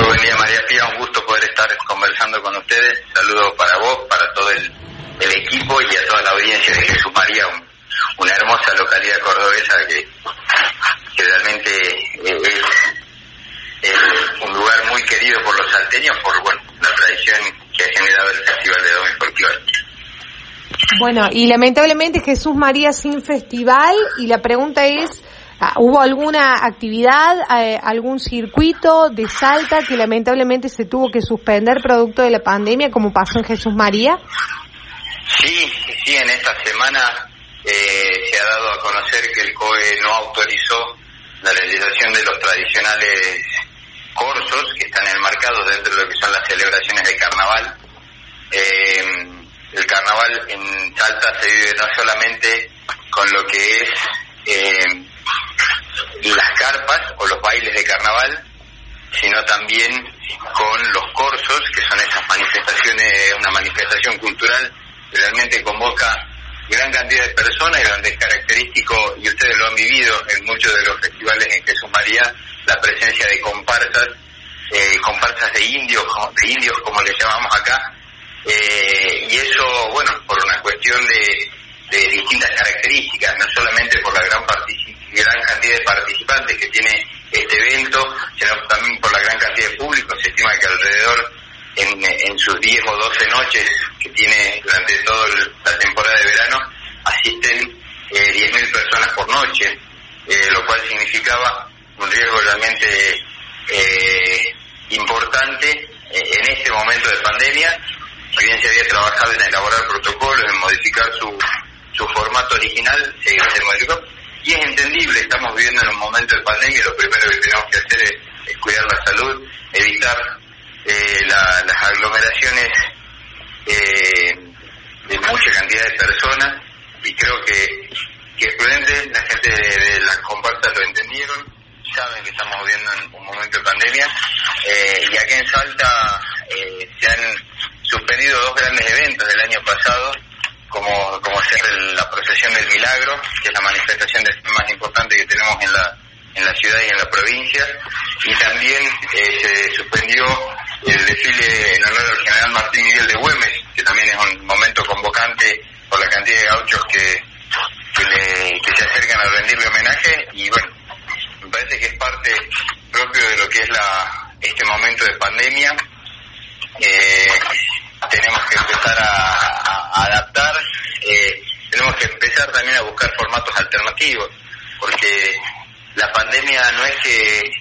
Muy buen día, María Pía, un gusto poder estar conversando con ustedes. Saludo para vos, para todo el equipo y a toda la audiencia de Jesús María, una hermosa localidad cordobesa que realmente es un lugar muy querido por los salteños por la tradición que ha generado el Festival de Domus Folclore. Bueno, y lamentablemente Jesús María sin festival, y la pregunta es, ¿hubo alguna actividad, algún circuito de Salta que lamentablemente se tuvo que suspender producto de la pandemia, como pasó en Jesús María? Sí, en esta semana se ha dado a conocer que el COE no autorizó la realización de los tradicionales corsos que están enmarcados dentro de lo que son las celebraciones de carnaval. El carnaval en Salta se vive no solamente con lo que es las carpas o los bailes de carnaval, sino también con los corsos, que son esas manifestaciones, una manifestación cultural que realmente convoca gran cantidad de personas y donde es característico, y ustedes lo han vivido en muchos de los festivales en Jesús María, la presencia de comparsas de indios como les llamamos acá, y eso, por una cuestión de distintas características, no solamente por la gran cantidad de participantes que tiene este evento, sino también por la gran cantidad de público. Se estima que alrededor, en sus 10 o 12 noches que tiene durante toda la temporada de verano, asisten 10.000 personas por noche, lo cual significaba un riesgo realmente importante en este momento de pandemia. Si bien se había trabajado en elaborar protocolos, en modificar su formato original, se modificó. Y es entendible, estamos viviendo en un momento de pandemia y lo primero que tenemos que hacer es cuidar la salud, evitar las aglomeraciones de mucha cantidad de personas, y creo que es prudente. La gente de las comparsas lo entendieron, saben que estamos viviendo en un momento de pandemia, y aquí en Salta se han suspendido 2 grandes eventos del año pasado, como ser la procesión del Milagro, que es la manifestación más importante que tenemos en la ciudad y en la provincia, y también se suspendió el desfile en honor al general Martín Miguel de Güemes, que también es un momento convocante por la cantidad de gauchos que se acercan a rendirle homenaje. Y me parece que es parte propio de lo que es este momento de pandemia. Tenemos que empezar a adaptar, tenemos que empezar también a buscar formatos alternativos, porque la pandemia no es que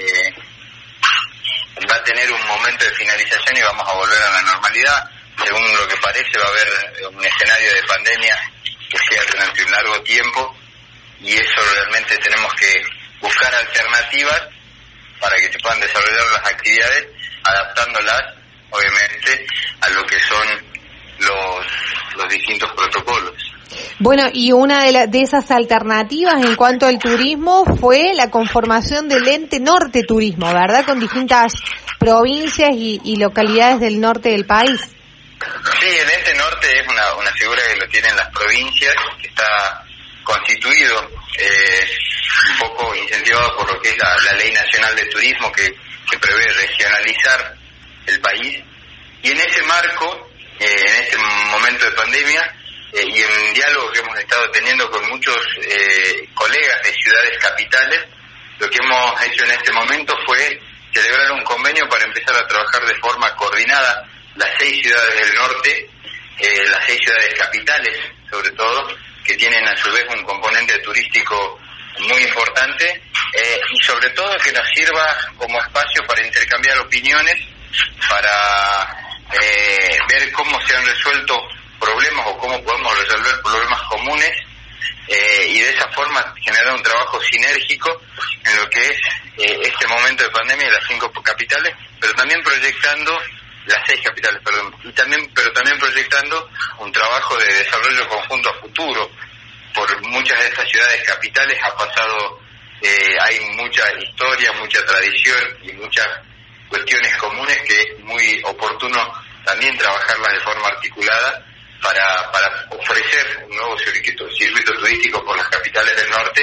va a tener un momento de finalización y vamos a volver a la normalidad. Según lo que parece, va a haber un escenario de pandemia que sea durante un largo tiempo, y eso realmente tenemos que buscar alternativas para que se puedan desarrollar las actividades, adaptándolas obviamente a lo que son los distintos protocolos. Bueno, y una de esas alternativas en cuanto al turismo fue la conformación del ente Norte Turismo, ¿verdad? Con distintas provincias y localidades del norte del país. Sí, el ente Norte es una figura que lo tienen las provincias, que está constituido un poco incentivado por lo que es la Ley Nacional de Turismo, que prevé regionalizar el país, y en ese marco, en este momento de pandemia, y en diálogo que hemos estado teniendo con muchos colegas de ciudades capitales, lo que hemos hecho en este momento fue celebrar un convenio para empezar a trabajar de forma coordinada las 6 ciudades del norte, las 6 ciudades capitales sobre todo, que tienen a su vez un componente turístico muy importante, y sobre todo que nos sirva como espacio para intercambiar opiniones, para ver cómo se han resuelto problemas o cómo podemos resolver problemas comunes, y de esa forma generar un trabajo sinérgico en lo que es este momento de pandemia de las 5 capitales, pero también proyectando las 6 capitales, pero también proyectando un trabajo de desarrollo conjunto a futuro. Por muchas de estas ciudades capitales ha pasado, hay mucha historia, mucha tradición y muchas cuestiones comunes que es muy oportuno también trabajarlas de forma articulada para ofrecer un nuevo circuito turístico por las capitales del norte,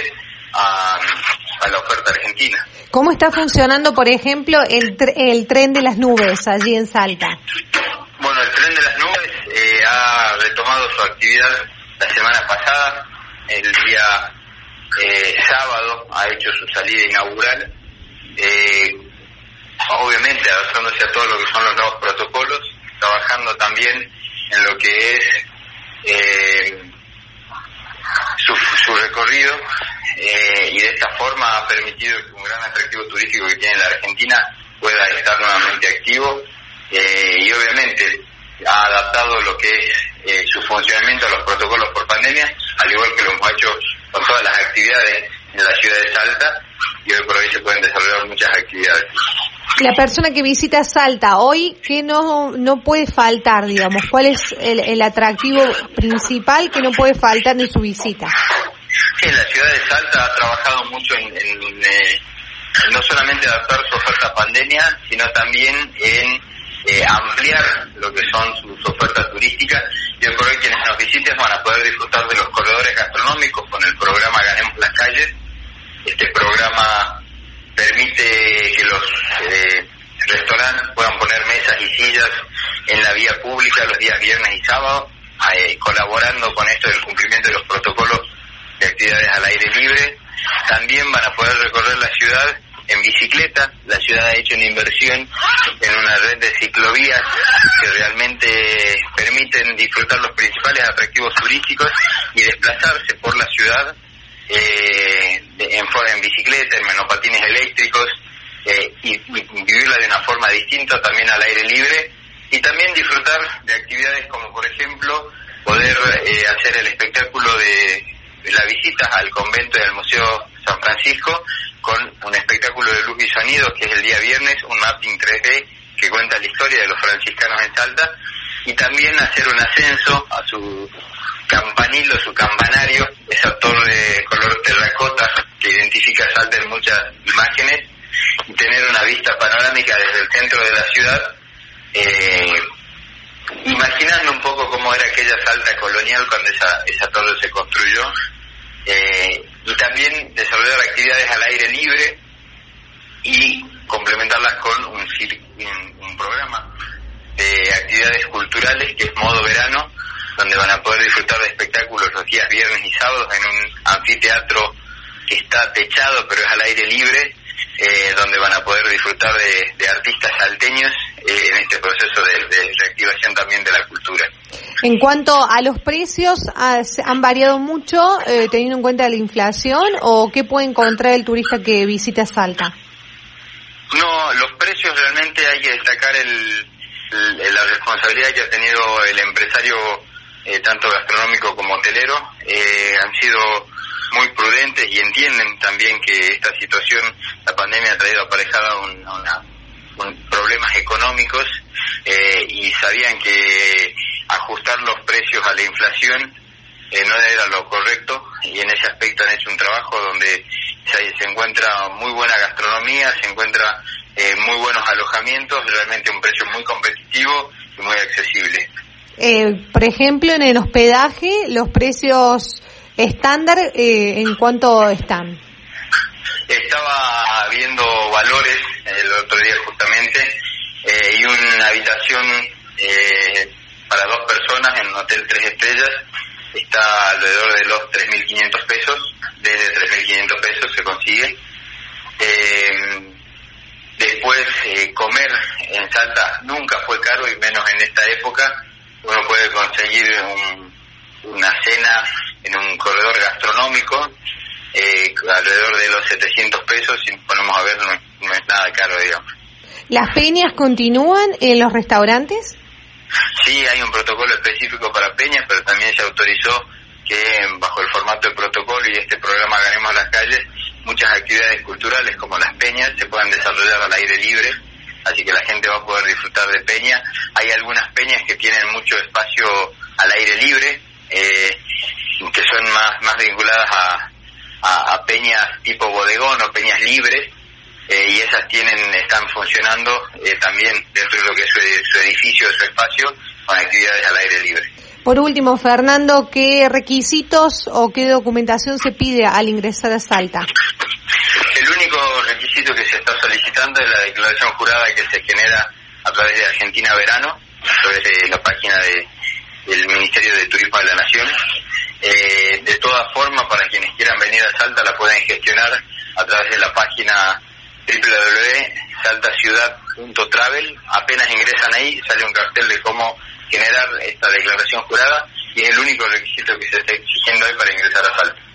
a la oferta argentina. ¿Cómo está funcionando, por ejemplo, el tren de las nubes allí en Salta? Bueno, el tren de las nubes ha retomado su actividad la semana pasada. El día sábado ha hecho su salida inaugural, obviamente adaptándose a todo lo que son los nuevos protocolos, trabajando también en lo que es su recorrido, y de esta forma ha permitido que un gran atractivo turístico que tiene la Argentina pueda estar nuevamente activo, y obviamente ha adaptado lo que es su funcionamiento a los protocolos por pandemia, al igual que lo hemos hecho con todas las actividades en la ciudad de Salta, y hoy por hoy se pueden desarrollar muchas actividades. La persona que visita Salta hoy, ¿qué no puede faltar, digamos? ¿Cuál es el atractivo principal que no puede faltar en su visita? Sí, la ciudad de Salta ha trabajado mucho en no solamente adaptar su oferta a pandemia, sino también en ampliar lo que son sus ofertas turísticas, y hoy por hoy quienes nos visiten van a poder disfrutar de los corredores gastronómicos con el programa Ganemos las Calles. Este programa permite que los restaurantes puedan poner mesas y sillas en la vía pública los días viernes y sábados, colaborando con esto del cumplimiento de los protocolos de actividades al aire libre. También van a poder recorrer la ciudad en bicicleta. La ciudad ha hecho una inversión en una red de ciclovías que realmente permiten disfrutar los principales atractivos turísticos y desplazarse por la ciudad en bicicleta, en monopatines eléctricos, y vivirla de una forma distinta también al aire libre, y también disfrutar de actividades como por ejemplo poder hacer el espectáculo de la visita al convento y al Museo San Francisco con un espectáculo de luz y sonido que es el día viernes, un mapping 3D que cuenta la historia de los franciscanos en Salta, y también hacer un ascenso a su campanilo, su campanario, esa torre color terracota que identifica a Salta en muchas imágenes, y tener una vista panorámica desde el centro de la ciudad, imaginando un poco cómo era aquella Salta colonial cuando esa torre se construyó, y también desarrollar actividades al aire libre y complementarlas con un programa de actividades culturales que es modo verano, donde van a poder disfrutar de espectáculos los días viernes y sábados en un anfiteatro que está techado pero es al aire libre, donde van a poder disfrutar de artistas salteños en este proceso de reactivación también de la cultura. En cuanto a los precios, ¿han variado mucho teniendo en cuenta la inflación, o qué puede encontrar el turista que visita Salta? No, los precios realmente hay que destacar la responsabilidad que ha tenido el empresario, tanto gastronómico como hotelero. Han sido muy prudentes y entienden también que esta situación, la pandemia, ha traído aparejada problemas económicos, y sabían que ajustar los precios a la inflación no era lo correcto, y en ese aspecto han hecho un trabajo donde se encuentra muy buena gastronomía, se encuentra muy buenos alojamientos, realmente un precio muy competitivo y muy accesible. Por ejemplo, en el hospedaje, los precios estándar, ¿en cuánto están? Estaba viendo valores el otro día justamente, y una habitación para 2 personas en un hotel 3 estrellas está alrededor de los 3.500 pesos, desde 3.500 pesos se consigue. Después, comer en Salta nunca fue caro, y menos en esta época. Uno puede conseguir una cena en un corredor gastronómico alrededor de los 700 pesos, si ponemos a ver, no es nada caro, digamos. ¿Las peñas continúan en los restaurantes? Sí, hay un protocolo específico para peñas, pero también se autorizó que bajo el formato de protocolo y este programa Ganemos las Calles, muchas actividades culturales como las peñas se puedan desarrollar al aire libre, así que la gente va a poder disfrutar de peña. Hay algunas peñas que tienen mucho espacio al aire libre, que son más vinculadas a peñas tipo bodegón o peñas libres, y esas están funcionando también dentro de lo que es su edificio, su espacio, con actividades al aire libre. Por último, Fernando, ¿qué requisitos o qué documentación se pide al ingresar a Salta? El único requisito que se está solicitando es la declaración jurada que se genera a través de Argentina Verano, a través de la página del Ministerio de Turismo de la Nación. De todas formas, para quienes quieran venir a Salta, la pueden gestionar a través de la página www.saltaciudad.travel. Apenas ingresan ahí, sale un cartel de cómo generar esta declaración jurada y es el único requisito que se está exigiendo hoy para ingresar a Salta.